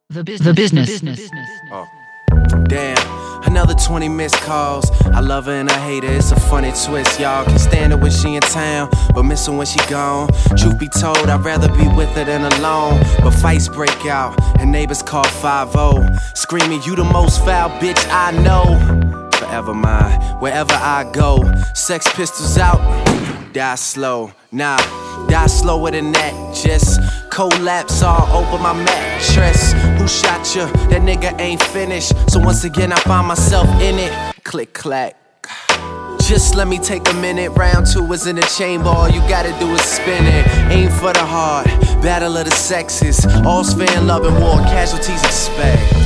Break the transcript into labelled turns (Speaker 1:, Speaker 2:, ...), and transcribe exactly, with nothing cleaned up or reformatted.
Speaker 1: The business. The business. The business.
Speaker 2: Oh, damn. Another twenty missed calls. I love her and I hate her, it's a funny twist, y'all. Can't stand her when she in town, but miss her when she gone. Truth be told, I'd rather be with her than alone. But fights break out, and neighbors call five oh, screaming, you the most foul bitch I know. Forever mine, wherever I go. Sex Pistols out, die slow. Nah, die slower than that. Just collapse all over my mattress. Who shot you? That nigga ain't finished. So once again I find myself in it. Click clack. Just let me take a minute. Round two is in the chamber. All you gotta do is spin it. Aim for the heart. Battle of the sexes. All's fair in love and war. Casualties expect.